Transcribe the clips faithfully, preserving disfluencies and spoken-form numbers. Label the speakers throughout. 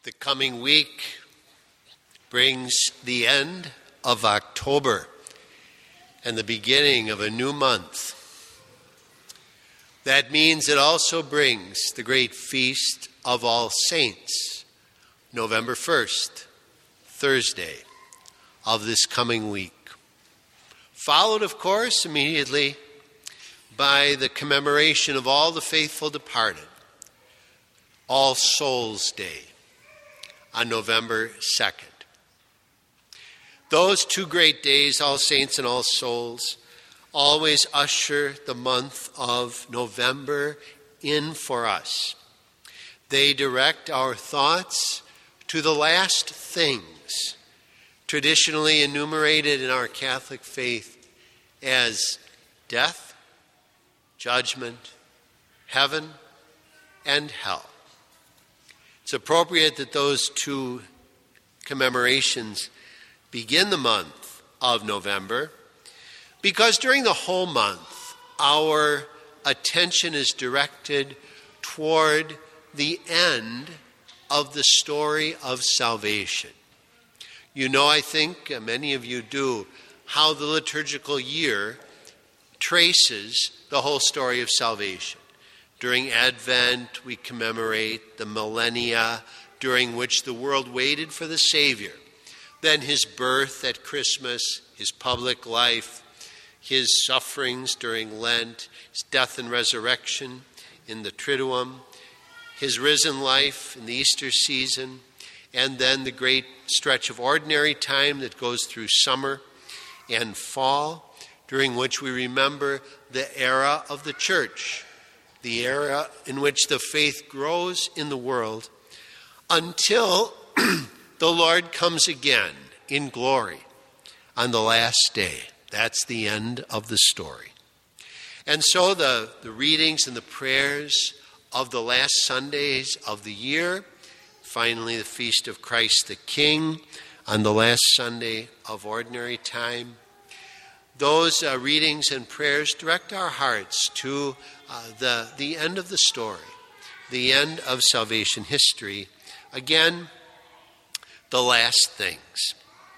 Speaker 1: The coming week brings the end of October and the beginning of a new month. That means it also brings the great feast of All Saints, November first, Thursday of this coming week. Followed, of course, immediately by the commemoration of all the faithful departed, All Souls Day, on November second. Those two great days, All Saints and All Souls, always usher the month of November in for us. They direct our thoughts to the last things traditionally enumerated in our Catholic faith as death, judgment, heaven, and hell. It's appropriate that those two commemorations begin the month of November because during the whole month, our attention is directed toward the end of the story of salvation. You know, I think uh, many of you do, how the liturgical year traces the whole story of salvation. During Advent, we commemorate the millennia during which the world waited for the Savior. Then his birth at Christmas, his public life, his sufferings during Lent, his death and resurrection in the Triduum, his risen life in the Easter season, and then the great stretch of ordinary time that goes through summer and fall, during which we remember the era of the church, the era in which the faith grows in the world until the Lord comes again in glory on the last day. That's the end of the story. And so the, the readings and the prayers of the last Sundays of the year, finally the Feast of Christ the King on the last Sunday of ordinary time, those uh, readings and prayers direct our hearts to uh, the, the end of the story, the end of salvation history. Again, the last things.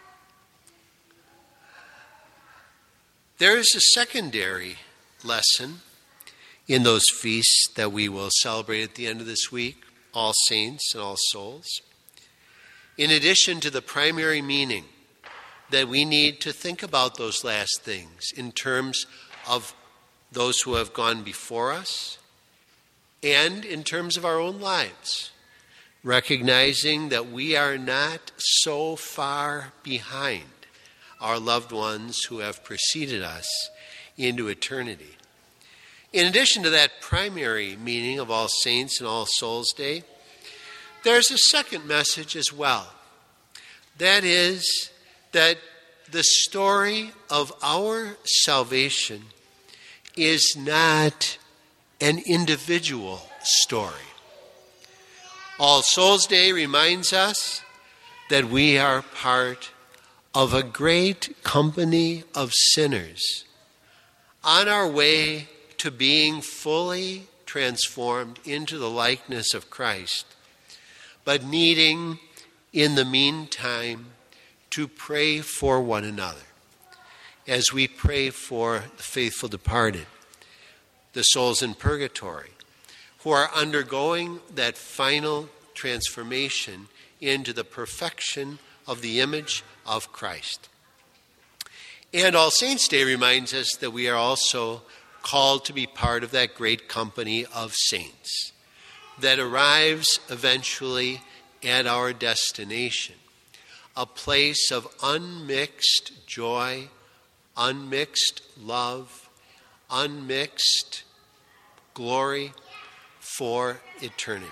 Speaker 1: There is a secondary lesson in those feasts that we will celebrate at the end of this week, All Saints and All Souls. In addition to the primary meaning that we need to think about those last things in terms of those who have gone before us and in terms of our own lives, recognizing that we are not so far behind our loved ones who have preceded us into eternity. In addition to that primary meaning of All Saints and All Souls Day, there's a second message as well. That is that the story of our salvation is not an individual story. All Souls Day reminds us that we are part of a great company of sinners on our way to being fully transformed into the likeness of Christ, but needing in the meantime to pray for one another as we pray for the faithful departed, the souls in purgatory, who are undergoing that final transformation into the perfection of the image of Christ. And All Saints' Day reminds us that we are also called to be part of that great company of saints that arrives eventually at our destination, a place of unmixed joy, unmixed love, unmixed glory for eternity.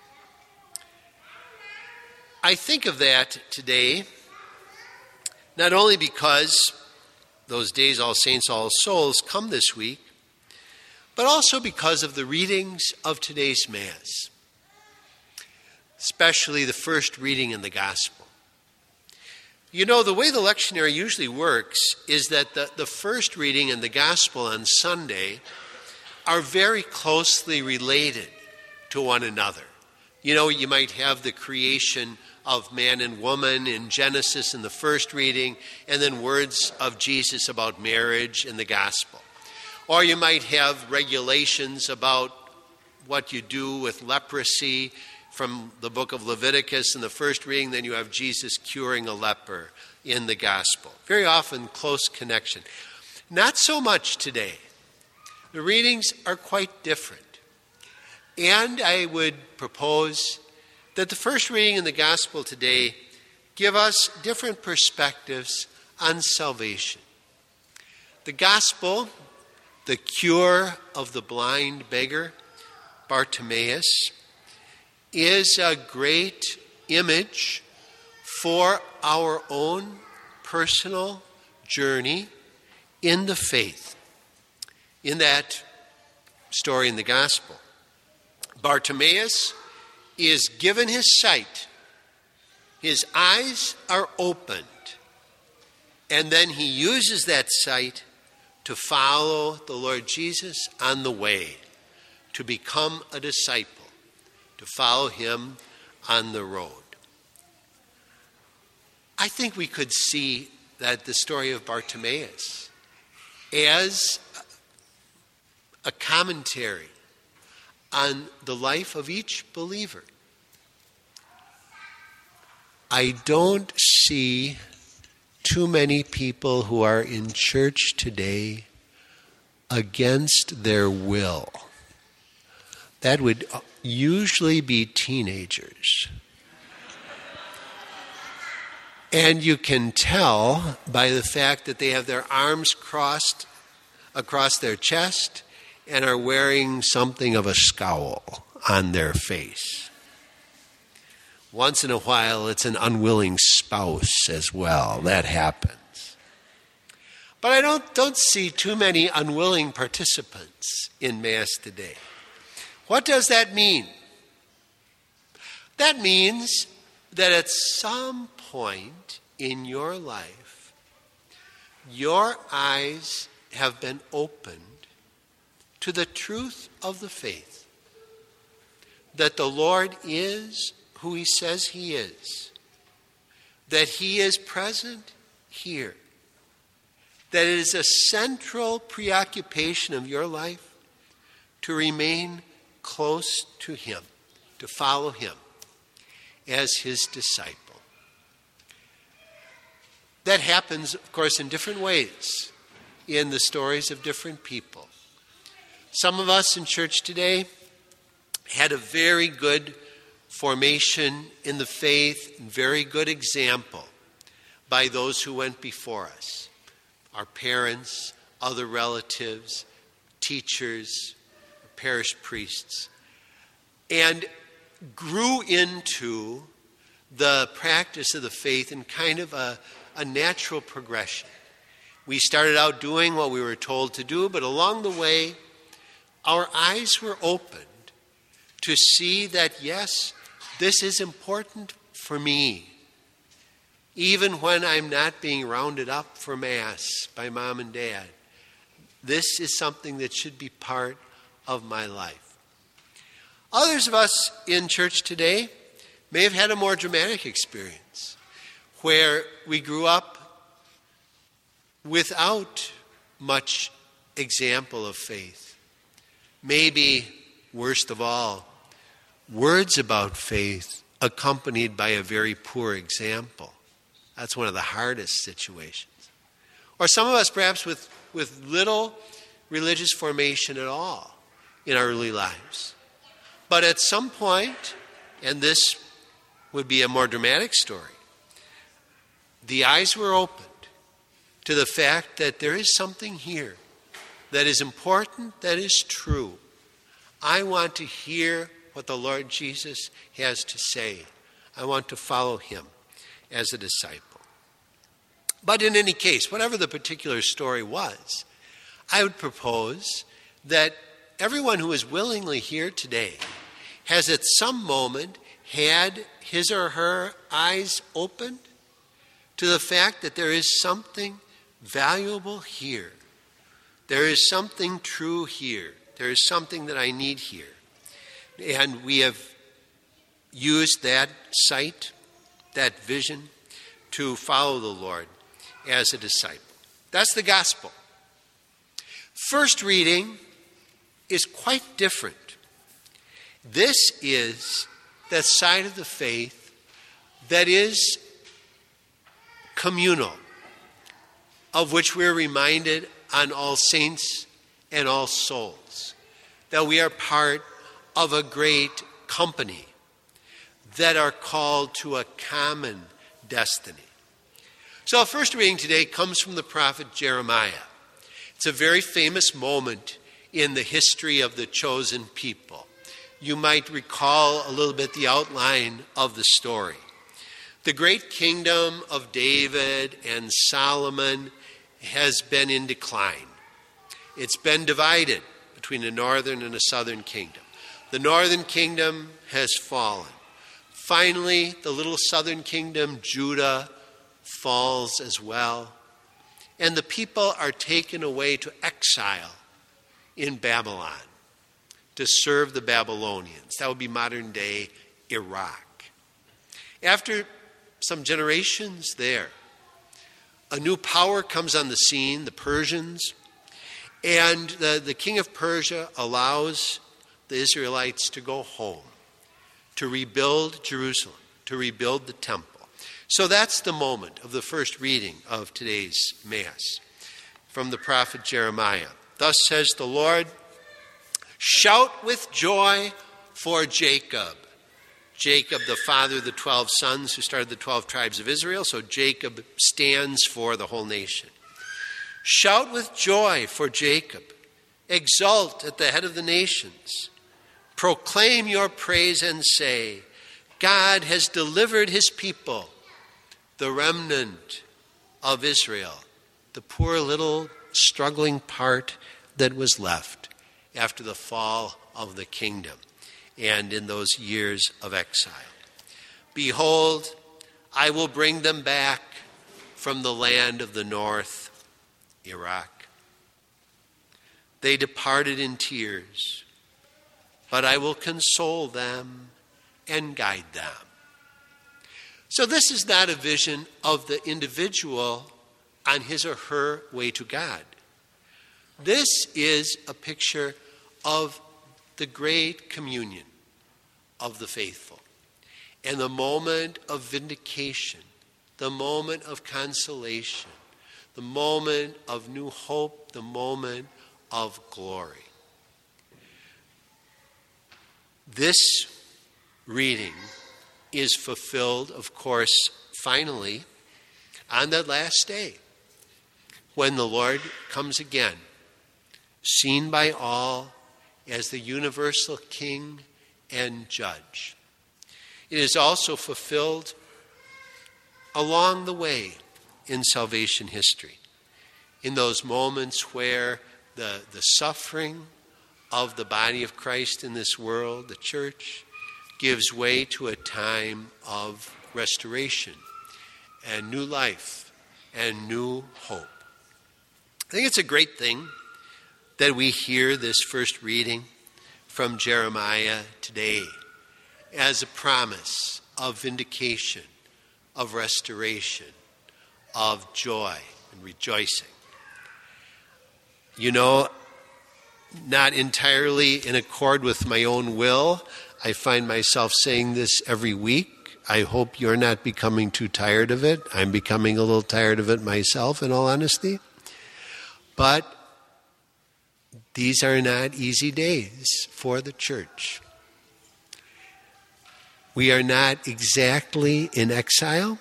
Speaker 1: I think of that today not only because those days, All Saints, All Souls, come this week, but also because of the readings of today's Mass, especially the first reading in the Gospel. You know, the way the lectionary usually works is that the, the first reading and the Gospel on Sunday are very closely related to one another. You know, you might have the creation of man and woman in Genesis in the first reading, and then words of Jesus about marriage in the gospel. Or you might have regulations about what you do with leprosy from the book of Leviticus in the first reading, then you have Jesus curing a leper in the gospel. Very often close connection. Not so much today. The readings are quite different. And I would propose that the first reading in the gospel today give us different perspectives on salvation. The gospel, the cure of the blind beggar, Bartimaeus, is a great image for our own personal journey in the faith. In that story in the gospel, Bartimaeus is given his sight. His eyes are opened. And then he uses that sight to follow the Lord Jesus on the way, to become a disciple, to follow him on the road. I think we could see that the story of Bartimaeus as a commentary on the life of each believer. I don't see too many people who are in church today against their will. That would usually be teenagers. And you can tell by the fact that they have their arms crossed across their chest and are wearing something of a scowl on their face. Once in a while, it's an unwilling spouse as well. That happens. But I don't, don't see too many unwilling participants in Mass today. What does that mean? That means that at some point in your life, your eyes have been opened to the truth of the faith, that the Lord is who he says he is, that he is present here, that it is a central preoccupation of your life to remain close to him, to follow him as his disciple. That happens, of course, in different ways in the stories of different people. Some of us in church today had a very good formation in the faith, and very good example by those who went before us. Our parents, other relatives, teachers, parish priests, and grew into the practice of the faith in kind of a, a natural progression. We started out doing what we were told to do, but along the way, our eyes were opened to see that, yes, this is important for me, even when I'm not being rounded up for Mass by mom and dad. This is something that should be part of my life. Others of us in church today may have had a more dramatic experience where we grew up without much example of faith. Maybe, worst of all, words about faith accompanied by a very poor example. That's one of the hardest situations. Or some of us perhaps with, with little religious formation at all in our early lives. But at some point, and this would be a more dramatic story, the eyes were opened to the fact that there is something here that is important, that is true. I want to hear what the Lord Jesus has to say. I want to follow him as a disciple. But in any case, whatever the particular story was, I would propose that everyone who is willingly here today has at some moment had his or her eyes opened to the fact that there is something valuable here. There is something true here. There is something that I need here. And we have used that sight, that vision, to follow the Lord as a disciple. That's the gospel. First reading is quite different. This is that side of the faith that is communal, of which we're reminded on All Saints and All Souls, that we are part of a great company that are called to a common destiny. So our first reading today comes from the prophet Jeremiah. It's a very famous moment in the history of the chosen people. You might recall a little bit the outline of the story. The great kingdom of David and Solomon has been in decline. It's been divided between a northern and a southern kingdom. The northern kingdom has fallen. Finally, the little southern kingdom, Judah, falls as well. And the people are taken away to exile in Babylon to serve the Babylonians. That would be modern day Iraq. After some generations there, a new power comes on the scene, the Persians, and the, the king of Persia allows the Israelites to go home, to rebuild Jerusalem, to rebuild the temple. So that's the moment of the first reading of today's Mass from the prophet Jeremiah. Thus says the Lord, shout with joy for Jacob. Jacob, the father of the twelve sons who started the twelve tribes of Israel. So Jacob stands for the whole nation. Shout with joy for Jacob. Exult at the head of the nations. Proclaim your praise and say, God has delivered his people, the remnant of Israel, the poor little struggling part that was left after the fall of the kingdom and in those years of exile. Behold, I will bring them back from the land of the north, Iraq. They departed in tears, but I will console them and guide them. So this is not a vision of the individual on his or her way to God. This is a picture of the great communion of the faithful and the moment of vindication, the moment of consolation, the moment of new hope, the moment of glory. This reading is fulfilled, of course, finally, on that last day, when the Lord comes again, seen by all as the universal King and Judge. It is also fulfilled along the way in salvation history, in those moments where the, the suffering of the body of Christ in this world, the church, gives way to a time of restoration and new life and new hope. I think it's a great thing that we hear this first reading from Jeremiah today as a promise of vindication, of restoration, of joy and rejoicing. You know, not entirely in accord with my own will, I find myself saying this every week. I hope you're not becoming too tired of it. I'm becoming a little tired of it myself, in all honesty. But these are not easy days for the church. We are not exactly in exile,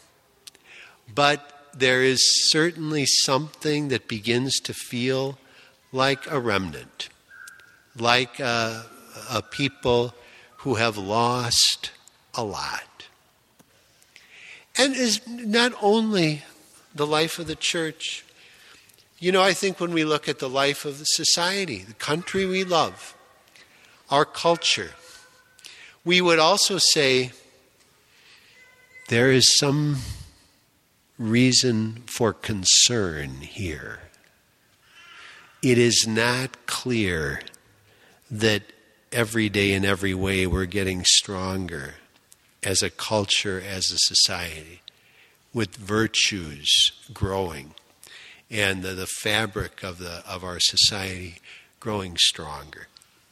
Speaker 1: but there is certainly something that begins to feel like a remnant, like a, a people who have lost a lot. And is not only the life of the church. You know, I think when we look at the life of the society, the country we love, our culture, we would also say there is some reason for concern here. It is not clear that every day in every way we're getting stronger as a culture, as a society, with virtues growing and the, the fabric of the of our society growing stronger.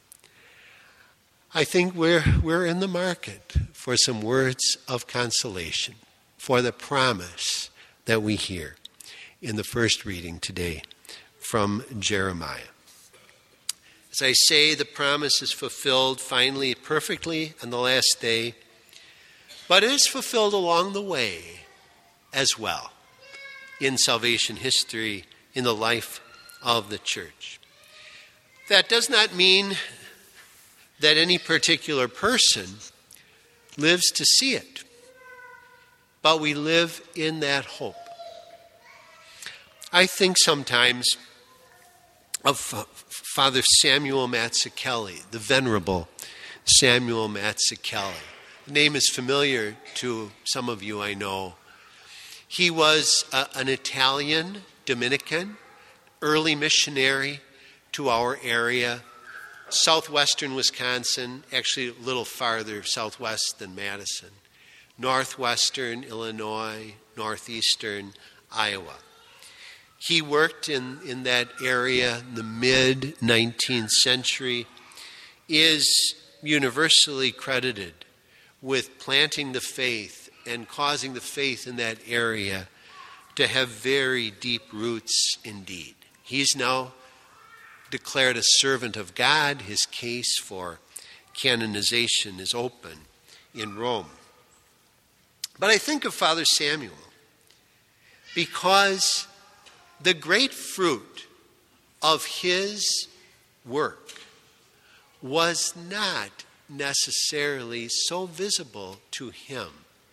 Speaker 1: I think we're we're in the market for some words of consolation, for the promise that we hear in the first reading today from Jeremiah. As I say, the promise is fulfilled finally, perfectly on the last day, but it is fulfilled along the way as well in salvation history, in the life of the church. That does not mean that any particular person lives to see it, but we live in that hope. I think sometimes of Father Samuel Mazzucchelli, the Venerable Samuel Mazzucchelli. The name is familiar to some of you, I know. He was a, an Italian Dominican, early missionary to our area, southwestern Wisconsin, actually a little farther southwest than Madison, northwestern Illinois, northeastern Iowa. He worked in, in that area in the mid-nineteenth century, is universally credited with planting the faith and causing the faith in that area to have very deep roots indeed. He's now declared a servant of God. His case for canonization is open in Rome. But I think of Father Samuel because the great fruit of his work was not necessarily so visible to him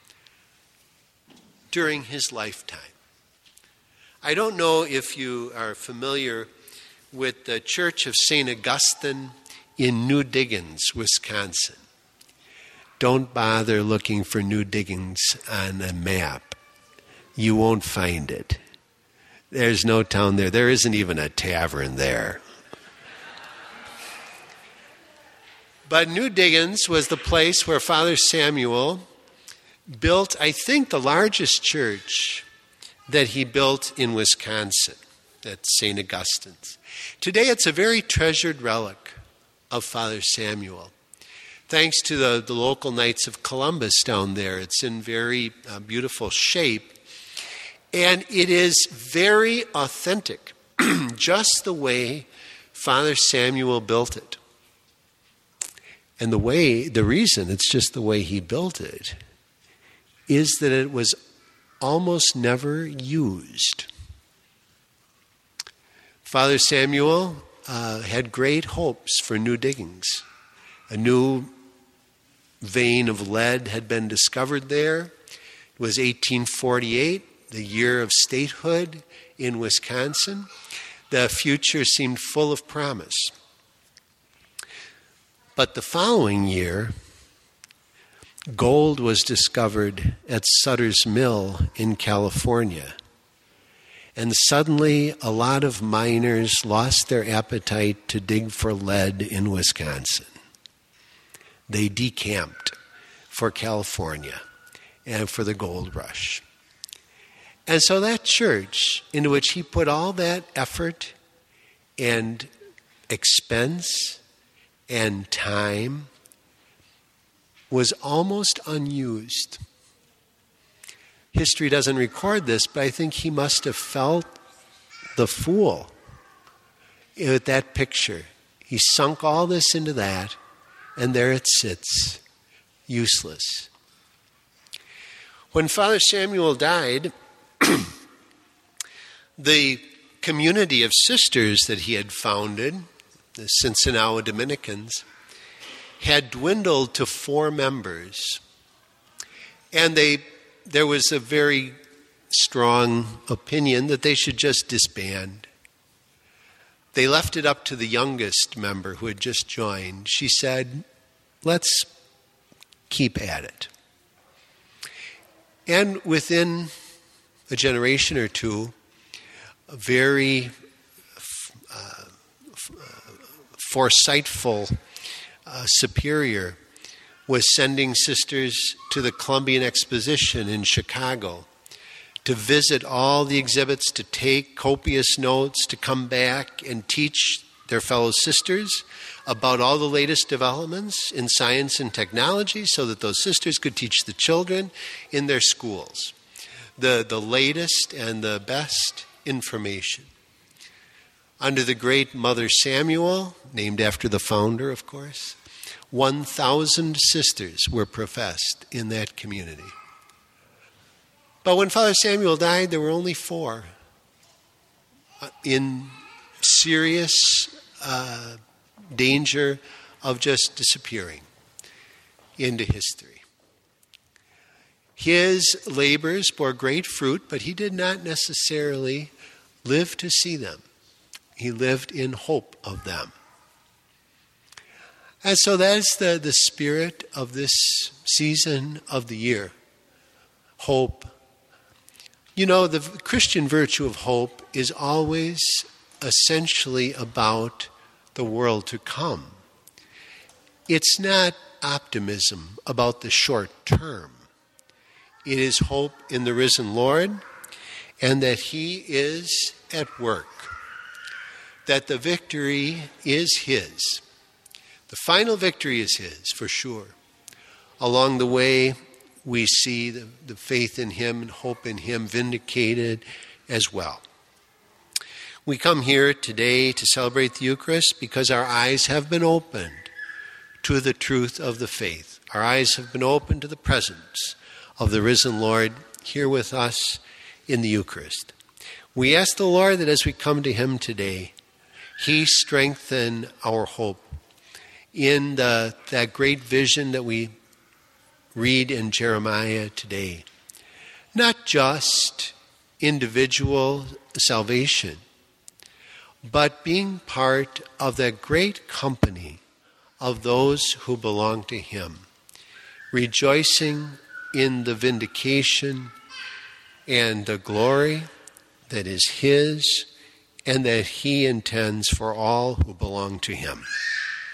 Speaker 1: during his lifetime. I don't know if you are familiar with the Church of Saint Augustine in New Diggins, Wisconsin. Don't bother looking for New Diggins on a map. You won't find it. There's no town there. There isn't even a tavern there. But New Diggins was the place where Father Samuel built, I think, the largest church that he built in Wisconsin, at Saint Augustine's. Today it's a very treasured relic of Father Samuel. Thanks to the, the local Knights of Columbus down there, it's in very uh, beautiful shape. And it is very authentic, just the way Father Samuel built it. And the way, the reason it's just the way he built it is that it was almost never used. Father Samuel uh, had great hopes for New Diggins. A new vein of lead had been discovered there. It was eighteen forty-eight. The year of statehood in Wisconsin. The future seemed full of promise. But the following year, gold was discovered at Sutter's Mill in California. And suddenly, a lot of miners lost their appetite to dig for lead in Wisconsin. They decamped for California and for the gold rush. And so that church, into which he put all that effort and expense and time, was almost unused. History doesn't record this, but I think he must have felt the fool with that picture. He sunk all this into that, and there it sits, useless. When Father Samuel died, the community of sisters that he had founded, the Cincinnati Dominicans, had dwindled to four members. And they, there was a very strong opinion that they should just disband. They left it up to the youngest member who had just joined. She said, let's keep at it. And within a generation or two, a very uh, foresightful uh, superior was sending sisters to the Columbian Exposition in Chicago to visit all the exhibits, to take copious notes, to come back and teach their fellow sisters about all the latest developments in science and technology so that those sisters could teach the children in their schools the, the latest and the best information. Under the great Mother Samuel, named after the founder, of course, one thousand sisters were professed in that community. But when Father Samuel died, there were only four in serious uh, danger of just disappearing into history. His labors bore great fruit, but he did not necessarily live to see them. He lived in hope of them. And so that's the, the spirit of this season of the year. Hope. You know, the Christian virtue of hope is always essentially about the world to come. It's not optimism about the short term. It is hope in the risen Lord and that he is at work, that the victory is his. The final victory is his, for sure. Along the way, we see the, the faith in him and hope in him vindicated as well. We come here today to celebrate the Eucharist because our eyes have been opened to the truth of the faith. Our eyes have been opened to the presence of the risen Lord here with us in the Eucharist. We ask the Lord that as we come to him today, he strengthen our hope in the, that great vision that we read in Jeremiah today. Not just individual salvation, but being part of that great company of those who belong to him, rejoicing in the vindication and the glory that is his and that he intends for all who belong to him.